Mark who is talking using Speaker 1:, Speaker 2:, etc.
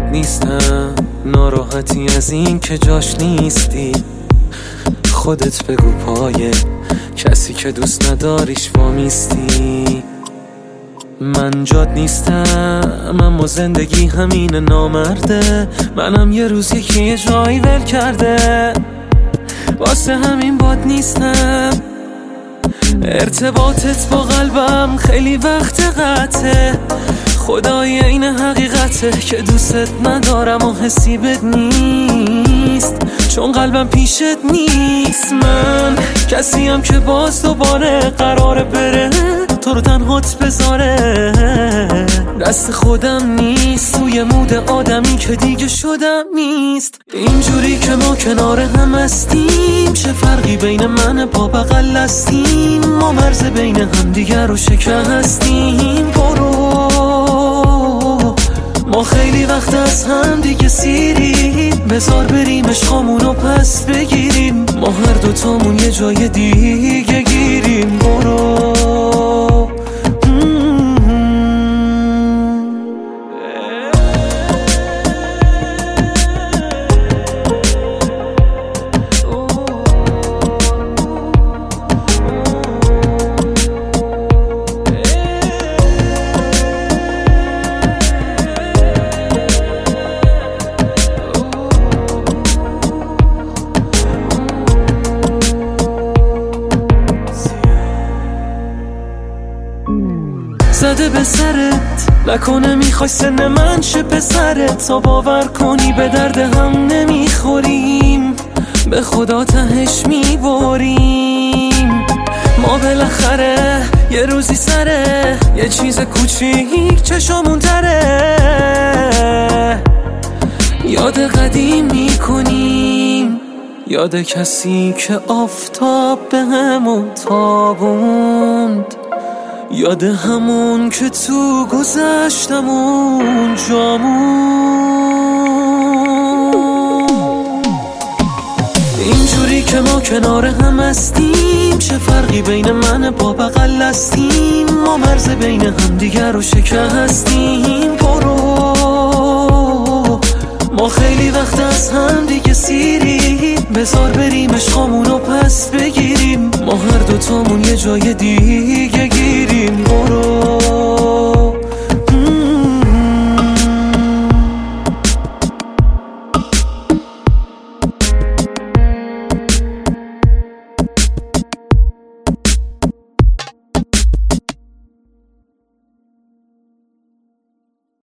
Speaker 1: باد نیستم، ناراحتی از این که جاش نیستی. خودت بگو پای کسی که دوست نداریش وامیستی. من جاد نیستم اما زندگی همین نامرده. منم یه روز یکی جایی ول کرده، واسه همین باد نیستم. ارتباطت با قلبم خیلی وقت قطعه، خدای این حقیقته که دوست ندارم و حسی بد نیست، چون قلبم پیشت نیست. من کسیم که باز دوباره قراره بره تو رو تنهات بذاره. دست خودم نیست، توی مود آدمی که دیگه شدم نیست. اینجوری که ما کنار هم هستیم، چه فرقی بین من با بغل هستیم؟ ما مرز بین هم دیگر رو شکستیم. برو، ما خیلی وقت از هم دیگه سیریم، بذار بریم عشقامونو پس بگیریم. ما هر دوتامون یه جای دیگه گیریم. برو زده به سرت، نکنه میخوای سن من شه پسرت. تا باور کنی به درد هم نمیخوریم، به خدا تهش میبریم. ما بالاخره یه روزی سره یه چیز کوچیک چشامون تره، یاد قدیم میکنیم، یاد کسی که آفتاب به همون تابوند، یاد همون که تو گذشتمون جامون. اینجوری که ما کنار هم هستیم، چه فرقی بین من با بغل هستیم؟ ما مرز بین هم دیگر رو شکستیم. برو، ما خیلی وقت از هم دیگه سیریم، بذار بریم عشقامونو پس بگیریم. ما هر دوتامون یه جای دیگه